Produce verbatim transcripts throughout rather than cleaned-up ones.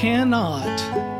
cannot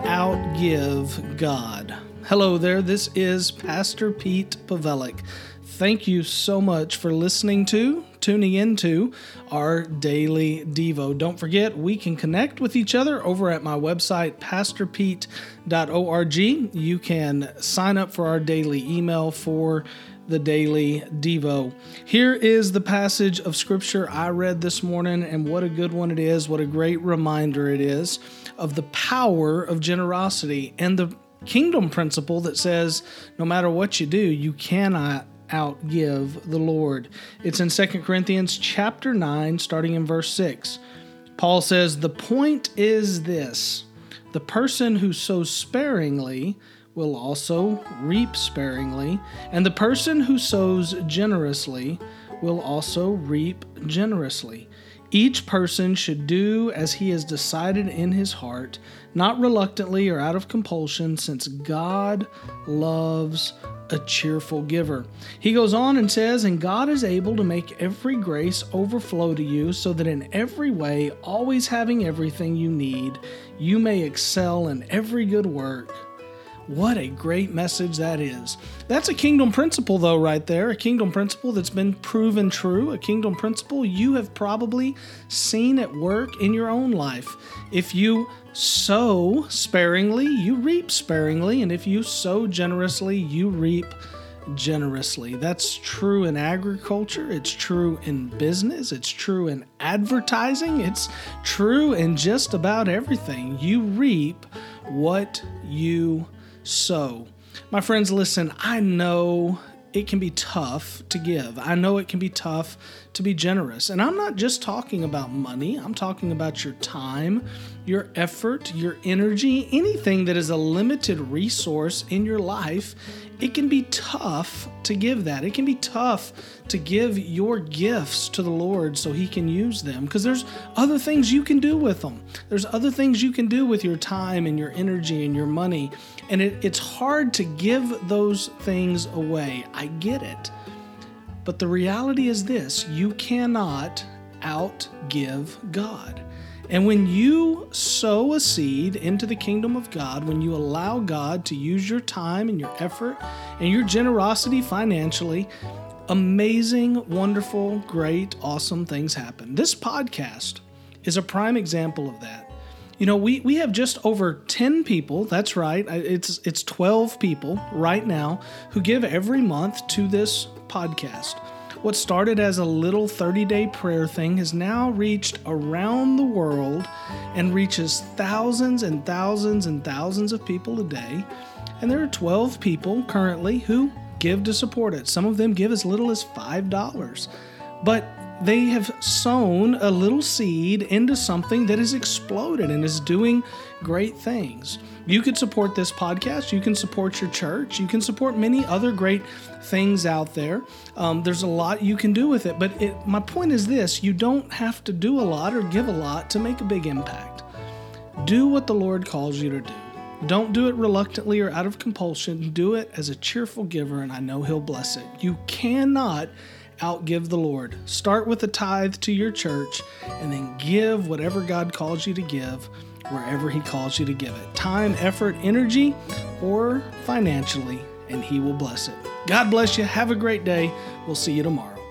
outgive God. Hello there, this is Pastor Pete Pawelek. Thank you so much for listening to, tuning into our daily Devo. Don't forget, we can connect with each other over at my website, pastor pete dot org. You can sign up for our daily email for the daily Devo. Here is the passage of Scripture I read this morning, and what a good one it is. What a great reminder it is of the power of generosity and the kingdom principle that says no matter what you do, you cannot outgive the Lord. It's in Second Corinthians chapter nine, starting in verse six. Paul says, "The point is this, the person who sows sparingly will also reap sparingly, and the person who sows generously will also reap generously. Each person should do as he has decided in his heart, not reluctantly or out of compulsion, since God loves a cheerful giver." He goes on and says, "And God is able to make every grace overflow to you, so that in every way, always having everything you need, you may excel in every good work." What a great message that is. That's a kingdom principle, though, right there. A kingdom principle that's been proven true. A kingdom principle you have probably seen at work in your own life. If you sow sparingly, you reap sparingly. And if you sow generously, you reap generously. That's true in agriculture. It's true in business. It's true in advertising. It's true in just about everything. You reap what you sow. My friends, listen, I know it can be tough to give. I know it can be tough to be generous. And I'm not just talking about money. I'm talking about your time, your effort, your energy, anything that is a limited resource in your life. It can be tough to give that. It can be tough to give your gifts to the Lord so He can use them, because there's other things you can do with them. There's other things you can do with your time and your energy and your money. And it, it's hard to give those things away. I get it. But the reality is this: you cannot outgive God. And when you sow a seed into the kingdom of God, when you allow God to use your time and your effort and your generosity financially, amazing, wonderful, great, awesome things happen. This podcast is a prime example of that. You know, we, we have just over ten people, that's right, it's it's twelve people right now who give every month to this podcast. What started as a little thirty-day prayer thing has now reached around the world and reaches thousands and thousands and thousands of people a day. And there are twelve people currently who give to support it. Some of them give as little as five dollars. But they have sown a little seed into something that has exploded and is doing great things. You could support this podcast. You can support your church. You can support many other great things out there. Um, there's a lot you can do with it. But it, my point is this: you don't have to do a lot or give a lot to make a big impact. Do what the Lord calls you to do. Don't do it reluctantly or out of compulsion. Do it as a cheerful giver, and I know He'll bless it. You cannot outgive the Lord. Start with a tithe to your church, and then give whatever God calls you to give wherever He calls you to give it. Time, effort, energy, or financially, and He will bless it. God bless you. Have a great day. We'll see you tomorrow.